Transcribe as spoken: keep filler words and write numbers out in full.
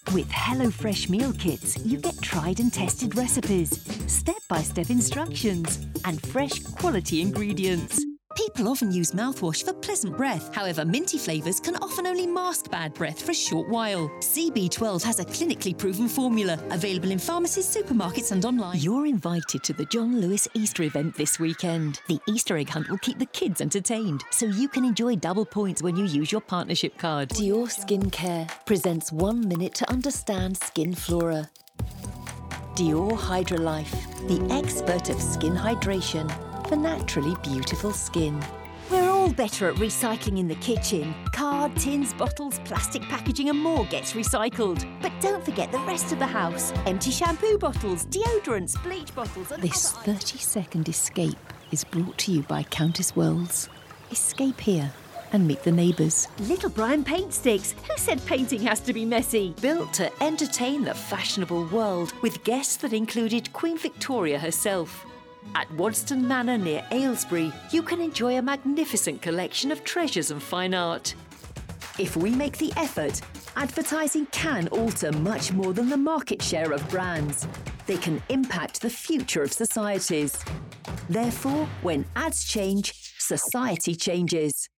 With HelloFresh meal kits, you get tried and tested recipes, step-by-step instructions, and fresh quality ingredients. People often use mouthwash for pleasant breath. However, minty flavours can often only mask bad breath for a short while. C B twelve has a clinically proven formula, available in pharmacies, supermarkets and online. You're invited to the John Lewis Easter event this weekend. The Easter egg hunt will keep the kids entertained, so you can enjoy double points when you use your partnership card. Dior Skincare presents One Minute to Understand Skin Flora. Dior Hydra Life, the expert of skin hydration for naturally beautiful skin. We're all better at recycling in the kitchen. Card, tins, bottles, plastic packaging and more gets recycled. But don't forget the rest of the house. Empty shampoo bottles, deodorants, bleach bottles and This thirty-second escape is brought to you by Countess Worlds. Escape here and meet the neighbours. Little Brian Paint Sticks. Who said painting has to be messy? Built to entertain the fashionable world with guests that included Queen Victoria herself. At Wadston Manor near Aylesbury, you can enjoy a magnificent collection of treasures and fine art. If we make the effort, advertising can alter much more than the market share of brands. They can impact the future of societies. Therefore, when ads change, society changes.